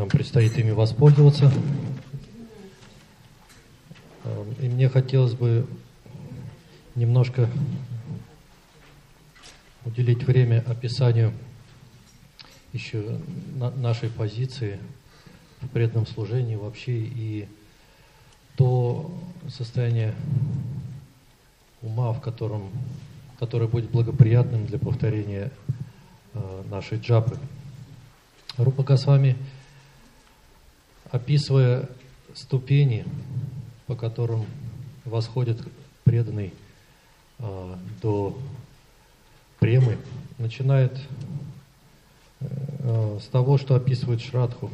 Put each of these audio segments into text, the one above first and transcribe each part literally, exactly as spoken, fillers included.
нам предстоит ими воспользоваться. И мне хотелось бы немножко уделить время описанию еще на нашей позиции в преданном служении вообще и то состояние ума, в котором, которое будет благоприятным для повторения э, нашей джапы. Рупа Госвами, описывая ступени, по которым восходит преданный э, до премы, начинает э, с того, что описывает Шрадху.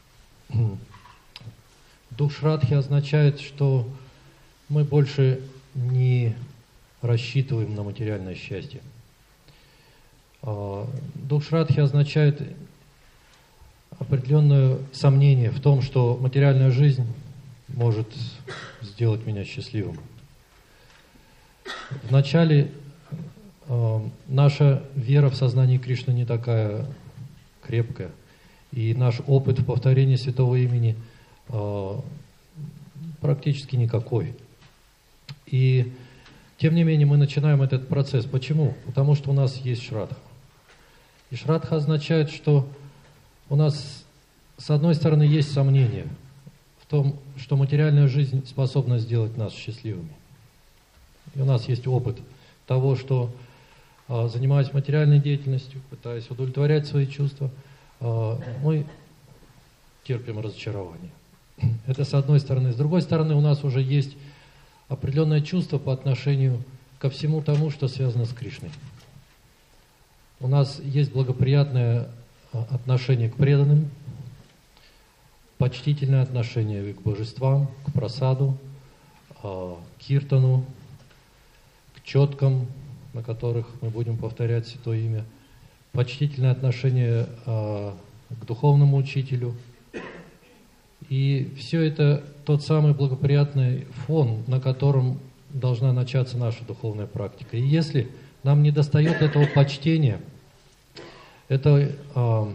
Дух Шрадхи означает, что мы больше не рассчитываем на материальное счастье. Дух Шрадхи означает определенное сомнение в том, что материальная жизнь может сделать меня счастливым. Вначале наша вера в сознание Кришны не такая крепкая, и наш опыт в повторении святого имени практически никакой. И тем не менее мы начинаем этот процесс. Почему? Потому что у нас есть Шрадха. И Шрадха означает, что у нас с одной стороны есть сомнение в том, что материальная жизнь способна сделать нас счастливыми. И у нас есть опыт того, что занимаясь материальной деятельностью, пытаясь удовлетворять свои чувства, мы терпим разочарование. Это с одной стороны. С другой стороны, у нас уже есть определенное чувство по отношению ко всему тому, что связано с Кришной. У нас есть благоприятное отношение к преданным, почтительное отношение к божествам, к прасаду, к киртану, к четкам, на которых мы будем повторять святое имя, почтительное отношение к духовному учителю. И все это тот самый благоприятный фон, на котором должна начаться наша духовная практика. И если нам не достает этого почтения, это э,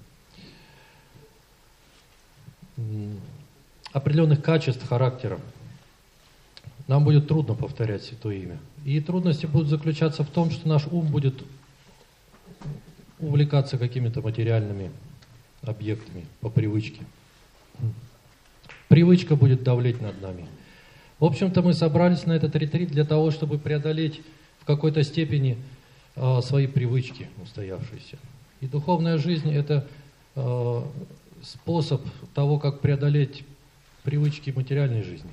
определенных качеств характера, нам будет трудно повторять святое имя. И трудности будут заключаться в том, что наш ум будет увлекаться какими-то материальными объектами по привычке. Привычка будет давлеть над нами. В общем-то, мы собрались на этот ретрит для того, чтобы преодолеть в какой-то степени э, свои привычки устоявшиеся. И духовная жизнь – это э, способ того, как преодолеть привычки материальной жизни.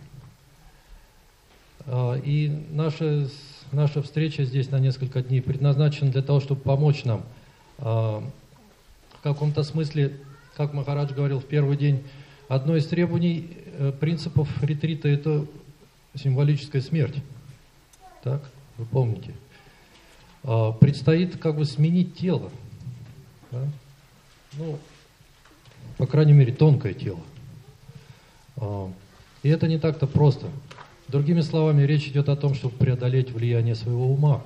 Э, и наша, наша встреча здесь на несколько дней предназначена для того, чтобы помочь нам э, в каком-то смысле, как Махарадж говорил в первый день, одно из требований э, принципов ретрита – это символическая смерть. Так, вы помните. Э, предстоит как бы сменить тело. Да? Ну, по крайней мере, тонкое тело. Э, и это не так-то просто. Другими словами, речь идет о том, чтобы преодолеть влияние своего ума.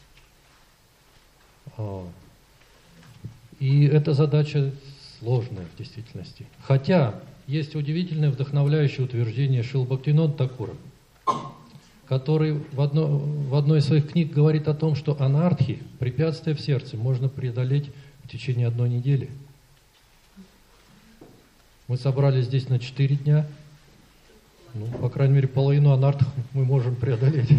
Э, и эта задача сложная в действительности. Хотя есть удивительное вдохновляющее утверждение Шрилы Бхактивинода Thakura, который в, одно, в одной из своих книг говорит о том, что анархи, препятствия в сердце, можно преодолеть в течение одной недели. Мы собрались здесь на четыре дня. Ну, по крайней мере, половину анархов мы можем преодолеть.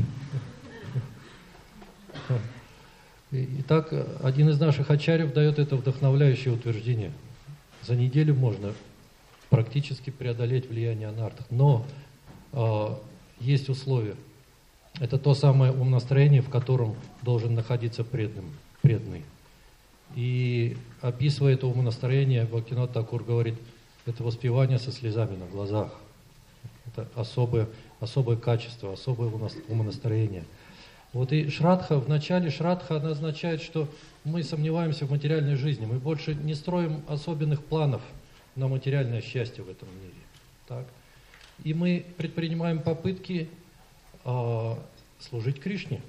Итак, один из наших ачарьев дает это вдохновляющее утверждение. За неделю можно практически преодолеть влияние анартх. Но э, есть условия. Это то самое умонастроение, в котором должен находиться преданный. преданный. И описывая это умонастроение, Бхактивинода Thakura говорит, это воспевание со слезами на глазах. Это особое, особое качество, особое умонастроение. Вот и Шрадха, в начале Шрадха она означает, что мы сомневаемся в материальной жизни, мы больше не строим особенных планов на материальное счастье в этом мире. Так? И мы предпринимаем попытки э, служить Кришне.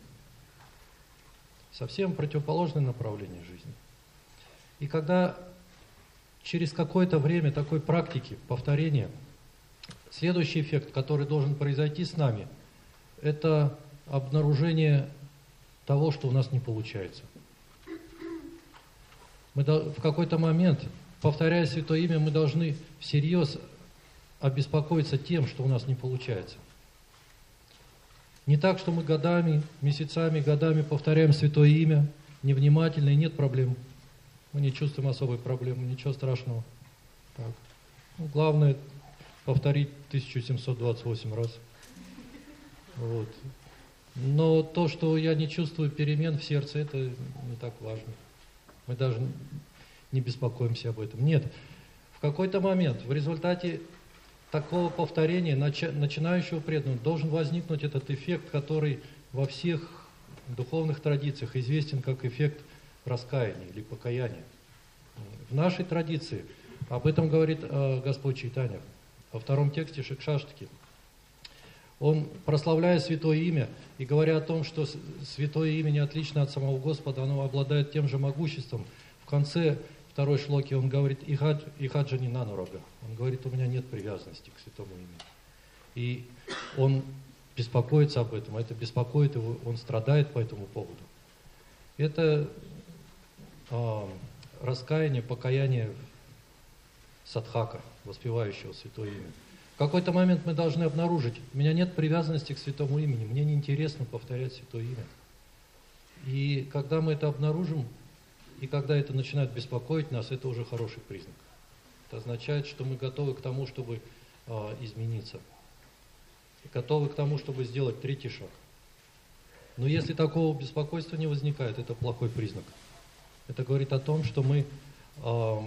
Совсем противоположное направление жизни. И когда через какое-то время такой практики, повторения, следующий эффект, который должен произойти с нами, это обнаружение того, что у нас не получается. Мы в какой-то момент, повторяя Святое Имя, мы должны всерьез обеспокоиться тем, что у нас не получается. Не так, что мы годами, месяцами, годами повторяем Святое Имя, невнимательно, и нет проблем. Мы не чувствуем особой проблемы, ничего страшного. Так. Ну, главное повторить тысячу семьсот двадцать восемь раз. Вот. Но то, что я не чувствую перемен в сердце, это не так важно. Мы даже не беспокоимся об этом. Нет, в какой-то момент, в результате такого повторения начинающего преданного должен возникнуть этот эффект, который во всех духовных традициях известен как эффект раскаяния или покаяния. В нашей традиции об этом говорит э, Господь Чайтанья во втором тексте Шикшаштхи. Он, прославляя Святое Имя и говоря о том, что Святое Имя не отлично от самого Господа, оно обладает тем же могуществом, в конце второй шлоки он говорит «Ихаджани нанурага». Он говорит, у меня нет привязанности к Святому Имени. И он беспокоится об этом, это беспокоит его, он страдает по этому поводу. Это э, раскаяние, покаяние садхака, воспевающего Святое Имя. В какой-то момент мы должны обнаружить, у меня нет привязанности к Святому Имени, мне неинтересно повторять Святое Имя. И когда мы это обнаружим, и когда это начинает беспокоить нас, это уже хороший признак. Это означает, что мы готовы к тому, чтобы э, измениться. И готовы к тому, чтобы сделать третий шаг. Но если такого беспокойства не возникает, это плохой признак. Это говорит о том, что мы, э,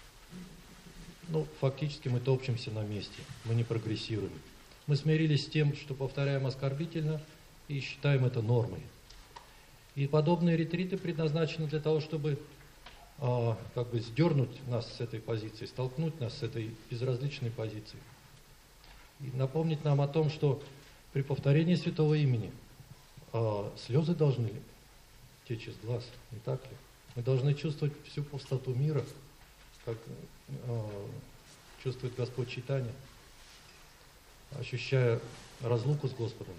ну, фактически мы топчемся на месте, мы не прогрессируем. Мы смирились с тем, что повторяем оскорбительно и считаем это нормой. И подобные ретриты предназначены для того, чтобы э, как бы сдернуть нас с этой позиции, столкнуть нас с этой безразличной позиции. И напомнить нам о том, что при повторении Святого Имени э, слезы должны течь из глаз, не так ли? Мы должны чувствовать всю пустоту мира, как э, чувствует Господь Чайтанья, ощущая разлуку с Господом.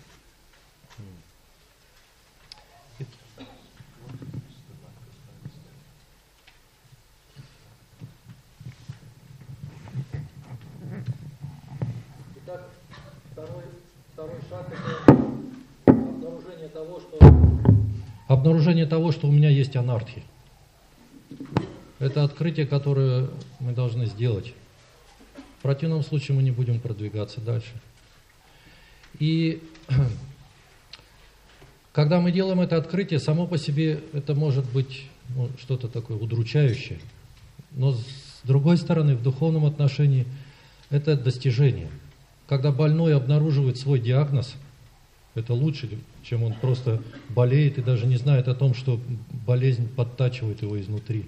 Итак, второй, второй шаг – это обнаружение того, что, обнаружение того, что у меня есть анартхи. Это открытие, которое мы должны сделать. В противном случае мы не будем продвигаться дальше. И когда мы делаем это открытие, само по себе это может быть, ну, что-то такое удручающее. Но с другой стороны, в духовном отношении это достижение. Когда больной обнаруживает свой диагноз, это лучше, чем он просто болеет и даже не знает о том, что болезнь подтачивает его изнутри.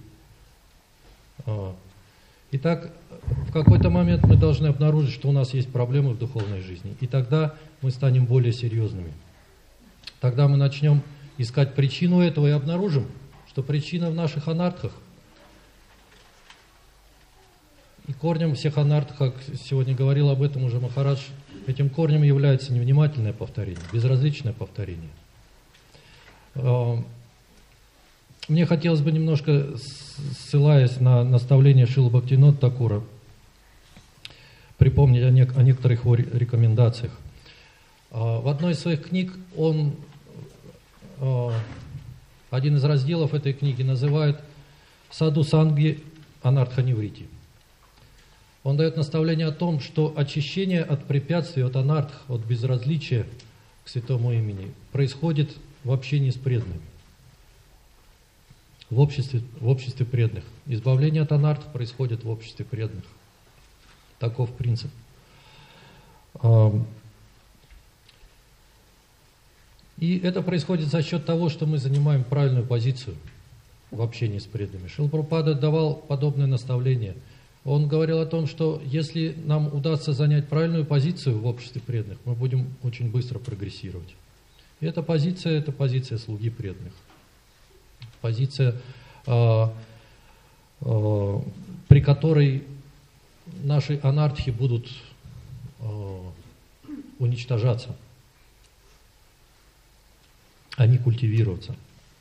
Итак, в какой-то момент мы должны обнаружить, что у нас есть проблемы в духовной жизни. И тогда мы станем более серьезными. Тогда мы начнем искать причину этого и обнаружим, что причина в наших анартхах. И корнем всех анартх, как сегодня говорил об этом уже Махарадж, этим корнем является невнимательное повторение, безразличное повторение. Мне хотелось бы немножко, ссылаясь на наставление Шрилы Бхактивинода Thakura, припомнить о, нек- о некоторых его рекомендациях. В одной из своих книг он, один из разделов этой книги называет «Саду Санги Анартханиврити». Он дает наставление о том, что очищение от препятствий, от анартх, от безразличия к Святому Имени происходит в общении с преданными, в обществе, в обществе преданных. Избавление от анартх происходит в обществе преданных. Таков принцип. И это происходит за счет того, что мы занимаем правильную позицию в общении с преданными. Шрила Прабхупада давал подобное наставление. Он говорил о том, что если нам удастся занять правильную позицию в обществе преданных, мы будем очень быстро прогрессировать. И эта позиция – это позиция слуги преданных. Позиция, э, э, при при которой наши анартхи будут э, уничтожаться, а не культивироваться.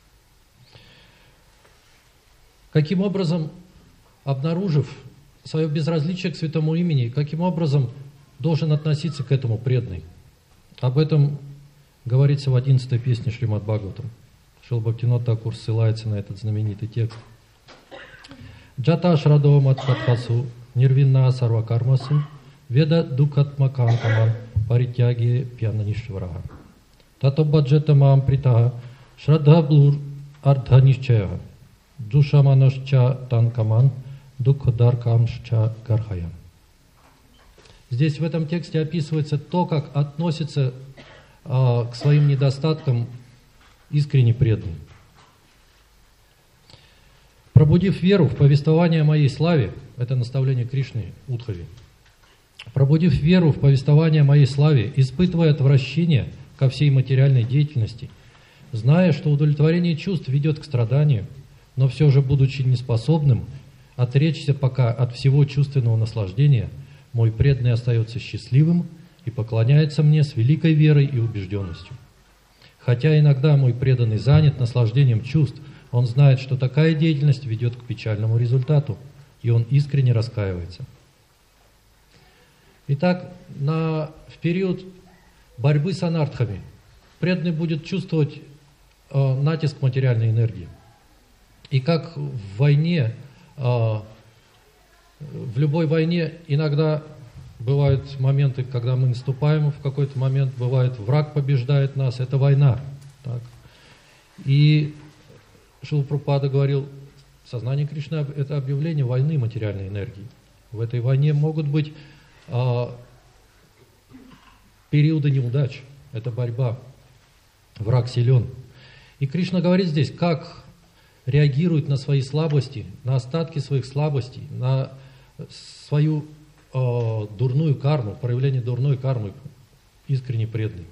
Каким образом, обнаружив свое безразличие к святому имени, каким образом должен относиться к этому преданный? Об этом говорится в одиннадцатой песне Шримад Бхагаватам. Шрила Бхактивинода Тхакур ссылается на этот знаменитый текст. Джата шрадо матхатхасу нирвинна сарвакармасу веда дукатмаканкаман паритяги пьянанишвараха. Тато баджета маам притаха шрадха блур ардханишчая душаманашча танкаман дукхадаркамшча гархая. Здесь в этом тексте описывается то, как относится а, к своим недостаткам искренне преданный. Пробудив веру в повествование о моей славе, это наставление Кришны Удхави, пробудив веру в повествование о моей славе, испытывая отвращение ко всей материальной деятельности, зная, что удовлетворение чувств ведет к страданию, но все же, будучи неспособным отречься пока от всего чувственного наслаждения, мой преданный остается счастливым и поклоняется мне с великой верой и убежденностью. Хотя иногда мой преданный занят наслаждением чувств, он знает, что такая деятельность ведет к печальному результату, и он искренне раскаивается. Итак, на, в период борьбы с анартхами преданный будет чувствовать э, натиск материальной энергии. И как в войне, э, в любой войне иногда бывают моменты, когда мы наступаем, в какой-то момент бывает враг побеждает нас, это война. Так? И Шрила Прабхупада говорил, сознание Кришны – это объявление войны материальной энергии. В этой войне могут быть а, периоды неудач, это борьба, враг силен. И Кришна говорит здесь, как реагирует на свои слабости, на остатки своих слабостей, на свою а, дурную карму, проявление дурной кармы, искренне преданный.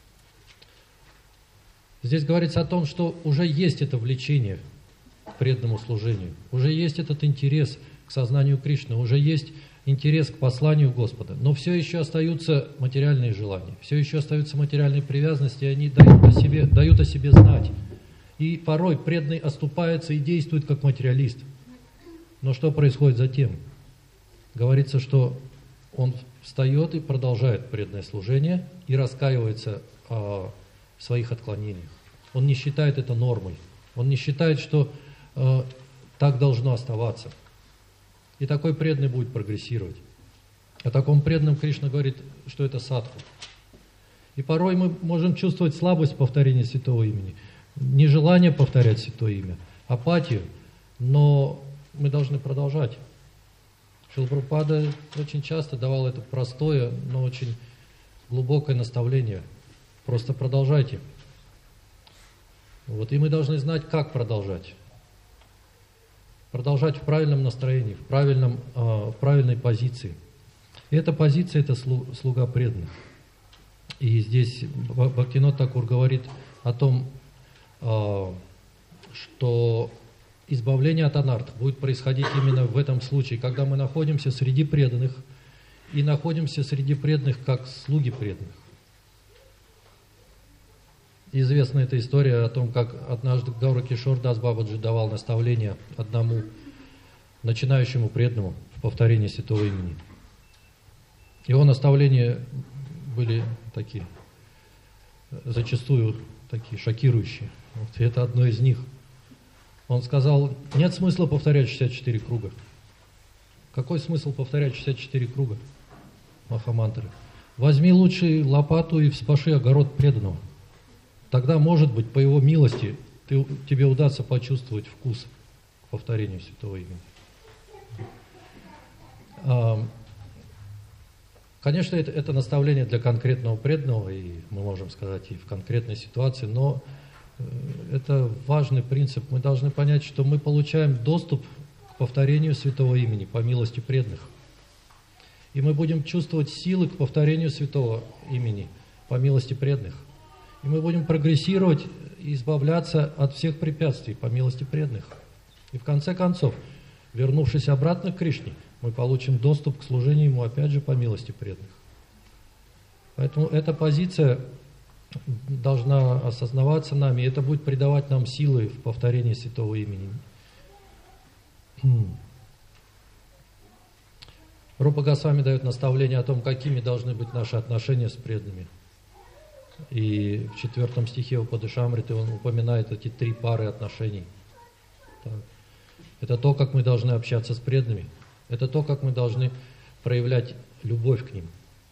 Здесь говорится о том, что уже есть это влечение к преданному служению, уже есть этот интерес к сознанию Кришны, уже есть интерес к посланию Господа, но все еще остаются материальные желания, все еще остаются материальные привязанности, и они дают о себе, дают о себе знать. И порой преданный оступается и действует как материалист. Но что происходит затем? Говорится, что он встает и продолжает преданное служение и раскаивается о своих отклонениях. Он не считает это нормой. Он не считает, что э, так должно оставаться. И такой преданный будет прогрессировать. О таком преданном Кришна говорит, что это садху. И порой мы можем чувствовать слабость повторения святого имени, нежелание повторять святое имя, апатию, но мы должны продолжать. Шрила Прабхупада очень часто давал это простое, но очень глубокое наставление. Просто продолжайте. Вот, и мы должны знать, как продолжать. Продолжать в правильном настроении, в, правильном, э, в правильной позиции. И эта позиция – это слуга преданных. И здесь Бхактивинода Тхакур говорит о том, э, что избавление от анарт будет происходить именно в этом случае, когда мы находимся среди преданных и находимся среди преданных как слуги преданных. Известна эта история о том, как однажды Гауракишор Дас Бабаджи давал наставление одному начинающему преданному в повторении святого имени. Его наставления были такие, зачастую такие шокирующие. Вот, и это одно из них. Он сказал, нет смысла повторять шестьдесят четыре круга. Какой смысл повторять шестьдесят четыре круга Махамантры? Возьми лучше лопату и вспаши огород преданного. Тогда, может быть, по его милости ты, тебе удастся почувствовать вкус к повторению святого имени. А, конечно, это, это наставление для конкретного преданного, и мы можем сказать и в конкретной ситуации, но это важный принцип. Мы должны понять, что мы получаем доступ к повторению святого имени по милости преданных. И мы будем чувствовать силы к повторению святого имени по милости преданных. И мы будем прогрессировать и избавляться от всех препятствий по милости преданных. И в конце концов, Вернувшись обратно к Кришне, мы получим доступ к служению Ему, опять же, по милости преданных. Поэтому эта позиция должна осознаваться нами, и это будет придавать нам силы в повторении святого имени. Рупа Госвами дает наставление о том, какими должны быть наши отношения с преданными. И в четвертом стихе Упадешамриты он упоминает эти три пары отношений. Так. Это то, как мы должны общаться с преданными. Это то, как мы должны проявлять любовь к ним.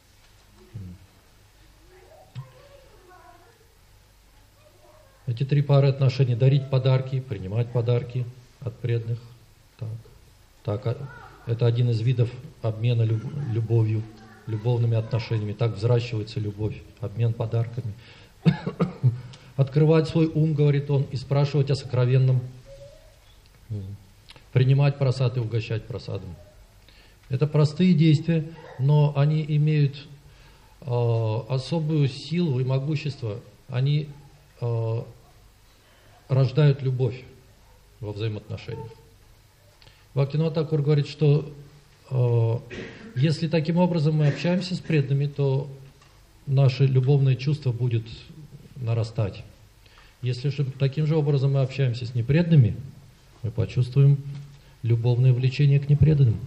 Эти три пары отношений: дарить подарки, принимать подарки от преданных. Так, так, это один из видов обмена любовью, любовными отношениями. Так взращивается любовь, обмен подарками. Открывать свой ум, говорит он, и спрашивать о сокровенном. Принимать просад и угощать просадом. Это простые действия, но они имеют э, особую силу и могущество. Они э, рождают любовь во взаимоотношениях. Бхактивинода Тхакур говорит, что э, если таким образом мы общаемся с преданными, то наше любовное чувство будет нарастать. Если же таким же образом мы общаемся с непреданными, мы почувствуем любовное влечение к непреданным.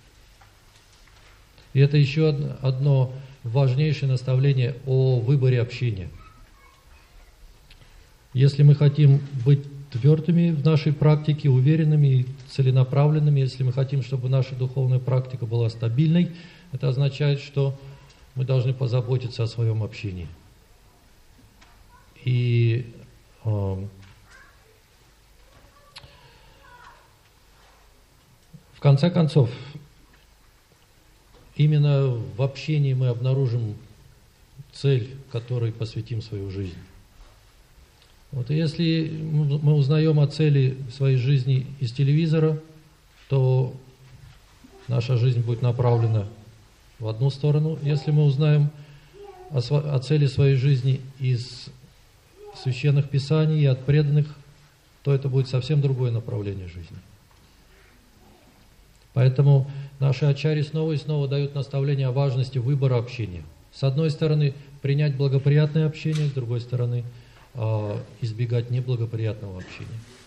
И это еще одно важнейшее наставление о выборе общения. Если мы хотим быть твердыми в нашей практике, уверенными и целенаправленными, если мы хотим, чтобы наша духовная практика была стабильной, это означает, что мы должны позаботиться о своем общении. И э, в конце концов, именно в общении мы обнаружим цель, которой посвятим свою жизнь. Вот, и если мы узнаем о цели своей жизни из телевизора, то наша жизнь будет направлена в одну сторону. Если мы узнаем о, о цели своей жизни из священных писаний и от преданных, то это будет совсем другое направление жизни. Поэтому наши ачарьи снова и снова дают наставление о важности выбора общения. С одной стороны, принять благоприятное общение, с другой стороны, избегать неблагоприятного общения.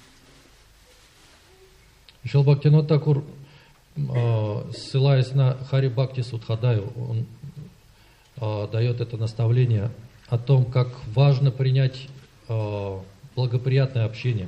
Шрила Бхактивинода Тхакур, ссылаясь на Хари Бхакти Судхадаю, он дает это наставление о том, как важно принять благоприятное общение.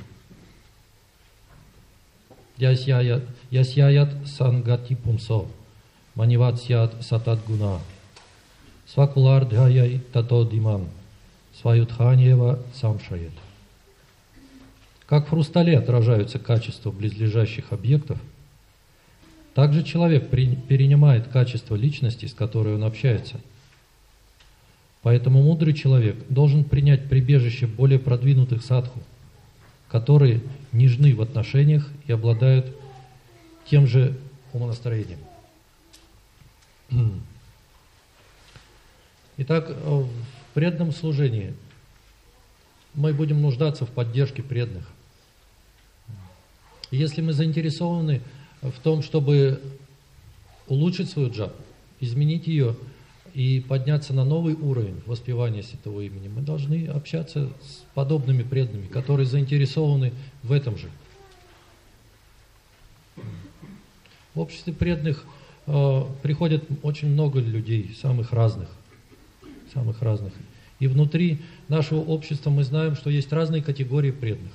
Ясьяят сангати пумсо, маниватсят сатадгуна, свакулардхаяй тато диман, сваютханьева самшает. Как в хрустале отражаются качества близлежащих объектов, так же человек перенимает качество личности, с которой он общается. Поэтому мудрый человек должен принять прибежище более продвинутых садху, которые нежны в отношениях и обладают тем же умонастроением. Итак, в преданном служении мы будем нуждаться в поддержке преданных. И если мы заинтересованы в том, чтобы улучшить свою джапу, изменить ее и подняться на новый уровень воспевания святого имени, мы должны общаться с подобными преданными, которые заинтересованы в этом же. В обществе преданных э, приходят очень много людей, самых разных, самых разных. И внутри нашего общества мы знаем, что есть разные категории преданных.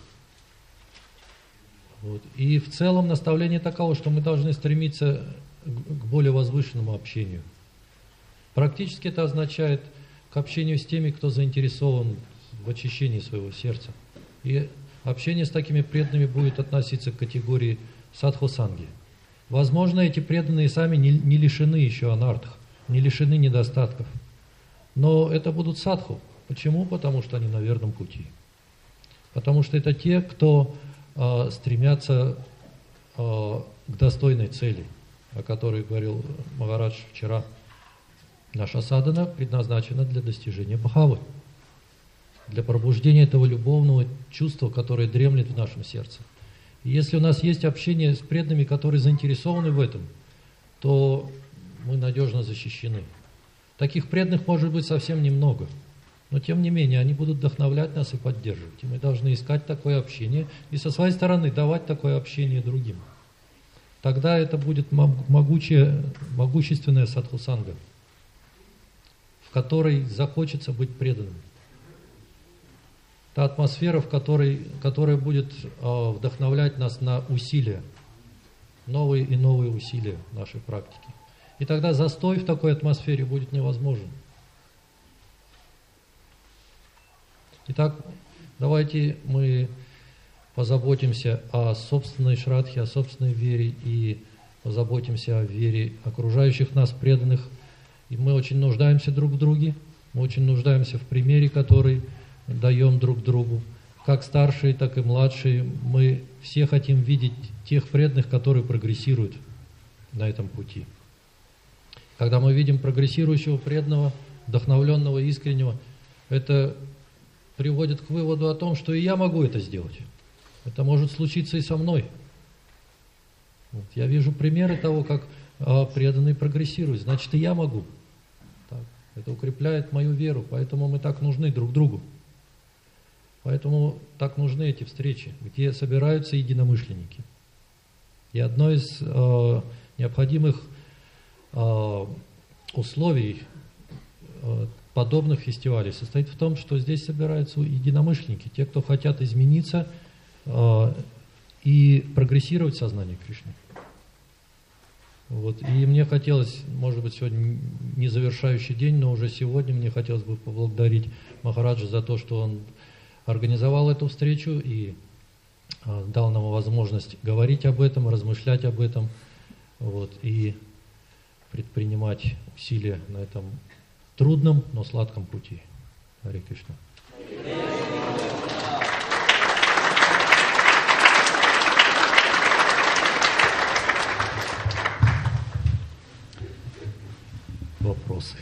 Вот. И в целом наставление таково, что мы должны стремиться к более возвышенному общению. Практически это означает к общению с теми, кто заинтересован в очищении своего сердца. И общение с такими преданными будет относиться к категории садху-санги. Возможно, эти преданные сами не, не лишены еще анартх, не лишены недостатков. Но это будут садху. Почему? Потому что они на верном пути. Потому что это те, кто э, стремятся э, к достойной цели, о которой говорил Махарадж вчера. Наша садхана предназначена для достижения бхавы, для пробуждения этого любовного чувства, которое дремлет в нашем сердце. И если у нас есть общение с преданными, которые заинтересованы в этом, то мы надежно защищены. Таких преданных может быть совсем немного, но тем не менее они будут вдохновлять нас и поддерживать. И мы должны искать такое общение и со своей стороны давать такое общение другим. Тогда это будет могучая, могущественная садхусанга, в которой захочется быть преданным. Та атмосфера, в которой, которая будет э, вдохновлять нас на усилия, новые и новые усилия нашей практики. И тогда застой в такой атмосфере будет невозможен. Итак, давайте мы позаботимся о собственной шрадхе, о собственной вере и позаботимся о вере окружающих нас преданных. И мы очень нуждаемся друг в друге, мы очень нуждаемся в примере, который даем друг другу. Как старшие, так и младшие, мы все хотим видеть тех преданных, которые прогрессируют на этом пути. Когда мы видим прогрессирующего преданного, вдохновленного, искреннего, это приводит к выводу о том, что и я могу это сделать. Это может случиться и со мной. Вот. Я вижу примеры того, как а, преданные прогрессируют, значит и я могу. Так. Это укрепляет мою веру, поэтому мы так нужны друг другу. Поэтому так нужны эти встречи, где собираются единомышленники. И одно из э, необходимых э, условий э, подобных фестивалей состоит в том, что здесь собираются единомышленники, те, кто хотят измениться э, и прогрессировать в сознании Кришны. Вот. И мне хотелось, может быть, сегодня не завершающий день, но уже сегодня мне хотелось бы поблагодарить Махараджа за то, что он организовал эту встречу и а, дал нам возможность говорить об этом, размышлять об этом, вот, и предпринимать усилия на этом трудном, но сладком пути. Харе Кришна. Вопросы?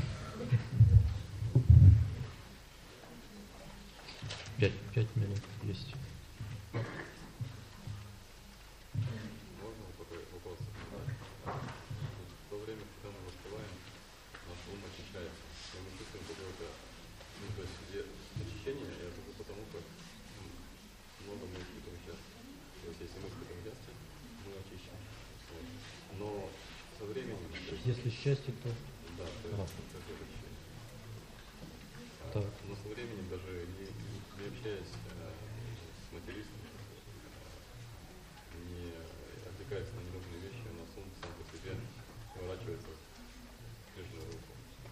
Пять, пять минут есть. Можно такой вопрос? В то время, когда мы воспеваем, наш ум очищается. И мы чувствуем какое-то, ну, то есть очищение, это потому что много мы испытываем счастье. То есть если мы испытываем счастье, мы очищены. Вот. Но со временем... Если счастье, то... Да, то есть а. это очищение. Так. Но со временем даже не, не общаясь э, с материстами, э, не отвлекаясь на ненужные вещи, на ум сам по себе поворачивается в Кришную руку.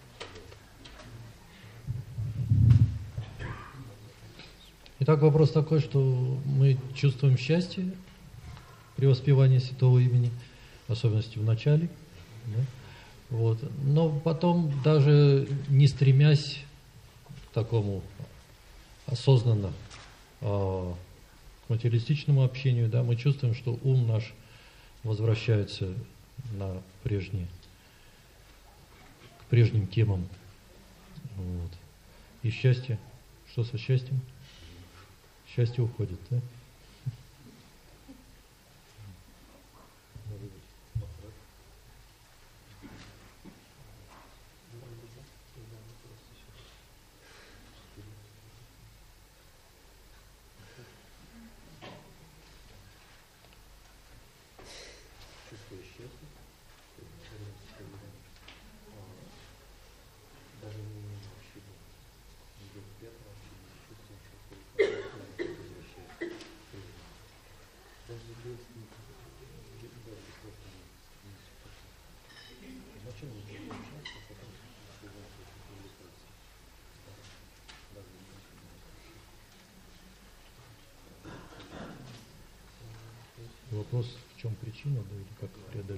Итак, вопрос такой, что мы чувствуем счастье при воспевании святого имени, в особенности в начале, да? Вот. Но потом, даже не стремясь к такому осознанно э, к материалистичному общению, да, мы чувствуем, что ум наш возвращается на прежние, к прежним темам. Вот. И счастье, что со счастьем? Счастье уходит, да? Вопрос, в чем причина, да, или как преодолеть?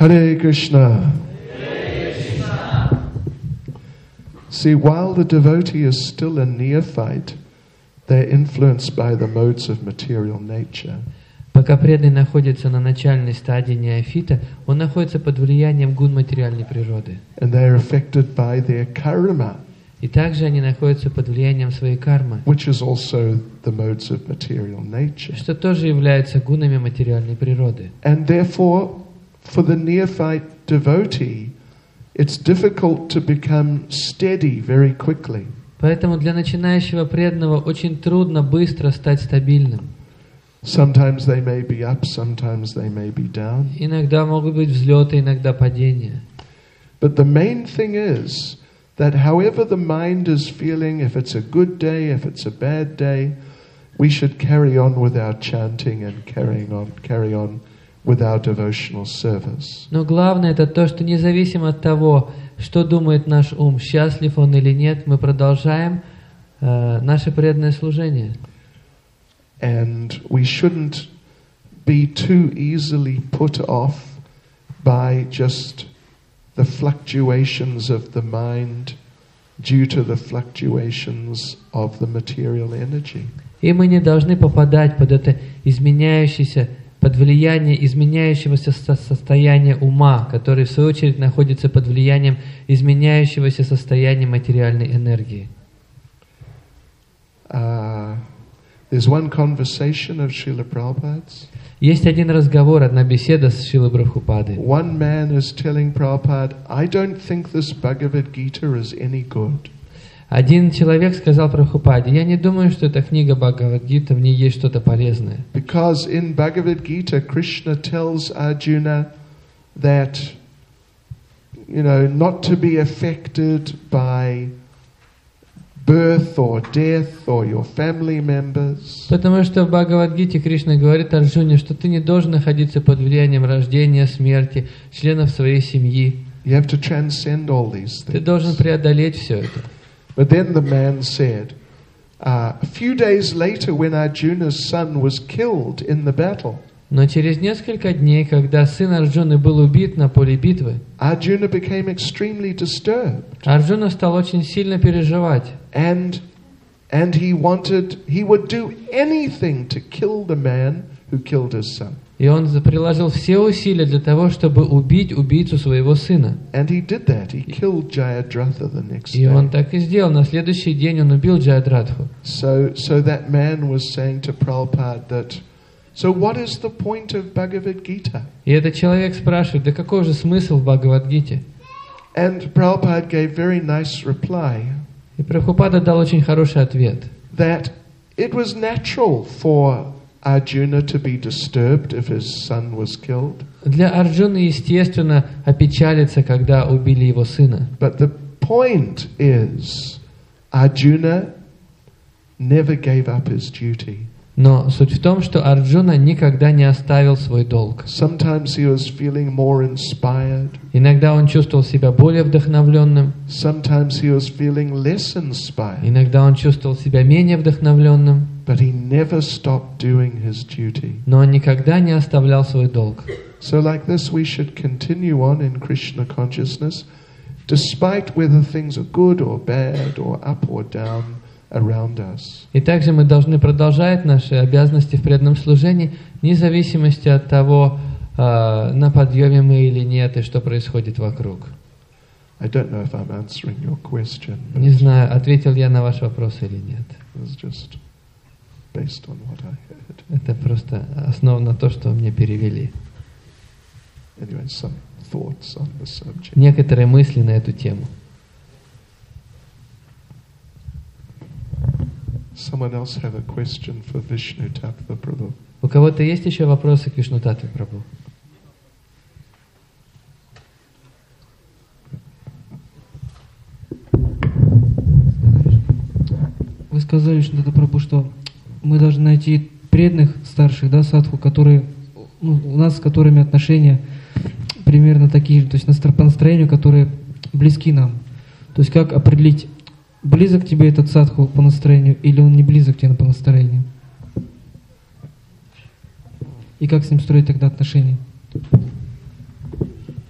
Hare Krishna. Hare Krishna. See, while the devotee is still a neophyte, they're influenced by the modes of material nature. Пока преданный находится на начальной стадии неофита, он находится под влиянием гун материальной природы. And they're affected by their karma, И также они находятся под влиянием своей кармы, which is also the modes of material nature. что тоже является гунами материальной природы. And therefore, for the neophyte devotee, it's difficult to become steady very quickly. Поэтому для начинающего преданного очень трудно быстро стать стабильным. Sometimes they may be up, sometimes they may be down. Иногда могут быть взлеты, иногда падения. But the main thing is that however the mind is feeling, if it's a good day, if it's a bad day, we should carry on with our chanting and carrying on, carry on with our devotional service. Но главное это то, что независимо от того, что думает наш ум, счастлив он или нет, мы продолжаем э, наше преданное служение. And we shouldn't be too easily put off by just the fluctuations of the mind due to the fluctuations of the material energy. И мы не должны попадать под это изменяющееся, под влияние изменяющегося состояния ума, который в свою очередь находится под влиянием изменяющегося состояния материальной энергии. Uh, there's one conversation of Srila Prabhupada's. Есть один разговор, одна беседа с Шрилой Прабхупадой. One man is telling Prabhupada, I don't think this Bhagavad Gita is any good. Один человек сказал Прабхупаде, я не думаю, что эта книга Бхагавад-гита, в ней есть что-то полезное. Because in Bhagavad Gita, Krishna tells Arjuna that, you know, not to be affected by birth or death or your family members. Потому что в Бхагавад-гите Кришна говорит Арджуне, что ты не должен находиться под влиянием рождения, смерти, членов своей семьи. You have to transcend all these Ты things. должен преодолеть все это. But then the man said, uh, a few days later when Arjuna's son was killed in the battle, Но через несколько дней, когда сын Арджуны был убит на поле битвы, Arjuna became extremely disturbed. Арджуна стал очень сильно переживать. And, and he wanted, he would do anything to kill the man who killed his son. И он приложил все усилия для того, чтобы убить убийцу своего сына. And he did that. He killed Jayadratha the next И он day. так и сделал. На следующий день он убил Джаядратху. So, so that man was saying to Prabhupada that, so what is the point of Bhagavad Gita? И этот человек спрашивает, да какой же смысл в Бхагавад-гите? And Prabhupada gave very nice reply И Прабхупада дал очень хороший ответ. that it was natural for Arjuna to be disturbed if his son was killed. Для Арджуны, естественно, опечалиться, когда убили его сына. But the point is, Arjuna never gave up his duty. Но суть в том, что Арджуна никогда не оставил свой долг. Sometimes he was feeling more inspired. Иногда он чувствовал себя более вдохновленным, Sometimes he was feeling less inspired. иногда он чувствовал себя менее вдохновленным, But he never stopped doing his duty. но он никогда не оставлял свой долг. So like this we should continue on in Krishna consciousness, despite whether things are good or bad or up or down around us. И также мы должны продолжать наши обязанности в преданном служении, вне зависимости от того, э, на подъеме мы или нет, и что происходит вокруг. I don't know if I'm answering your question, but Не знаю, ответил я на ваш вопрос или нет. it's just based on what I heard. Это просто основа на то, что мне перевели. Anyway, some thoughts on the subject. Некоторые мысли на эту тему. Someone else have a question for Vishnu Tattva Prabhu? У кого-то есть еще вопросы к Вишну Татве Прабху? Вы сказали, что это Прабху, что мы должны найти преданных старших, да, садху, которые, ну, у нас с которыми отношения примерно такие же, то есть по настроению, которые близки нам. То есть как определить, близок тебе этот садху по настроению или он не близок тебе по настроению? И как с ним строить тогда отношения?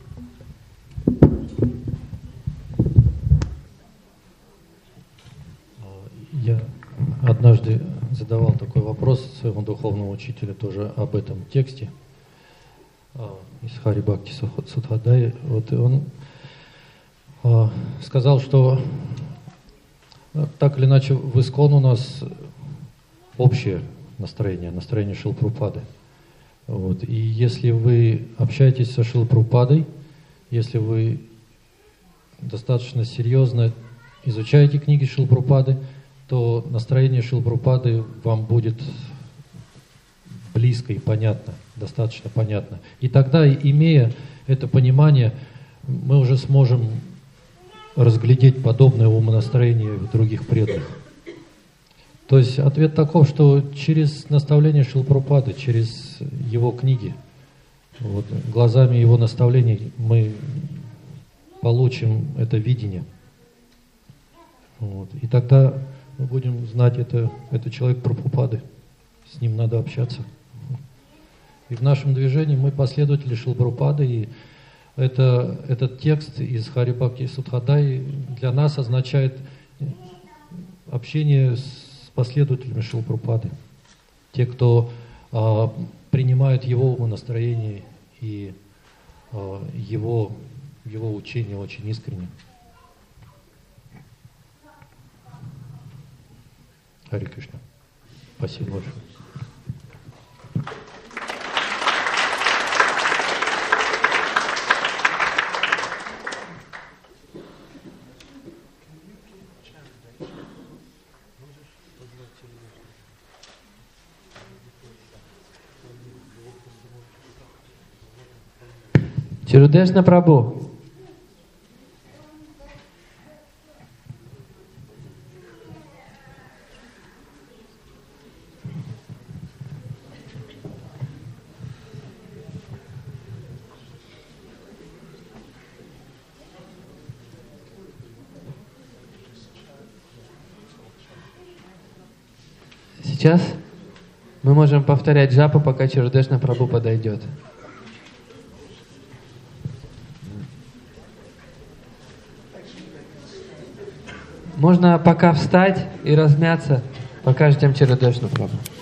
задавал такой вопрос своему духовному учителю тоже об этом тексте из Хари Бхакти Судхадай. Вот он сказал, что так или иначе в Искон у нас общее настроение, настроение Шрилы Прабхупады. Вот. И если вы общаетесь со Шрилой Прабхупадой, если вы достаточно серьезно изучаете книги Шрилы Прабхупады, то настроение Шрилы Прабхупады вам будет близко и понятно, достаточно понятно. И тогда, имея это понимание, мы уже сможем разглядеть подобное умонастроение в других преданных. То есть ответ таков, что через наставление Шрилы Прабхупады, через его книги, вот, глазами его наставлений мы получим это видение. Вот. И тогда мы будем знать, это, это человек Прабхупады, с ним надо общаться. И в нашем движении мы последователи Шрилы Прабхупады, и это, этот текст из Хари Бхакти Судхадай для нас означает общение с последователями Шрилы Прабхупады. Те, кто а, принимают его умонастроение и а, его, его учение очень искренне. Хари Кришна. Спасибо большое. Чирудешна Прабху. Сейчас мы можем повторять джапу, пока Чирудешна Прабху подойдет. Можно пока встать и размяться, пока ждем Чирудешну Прабху.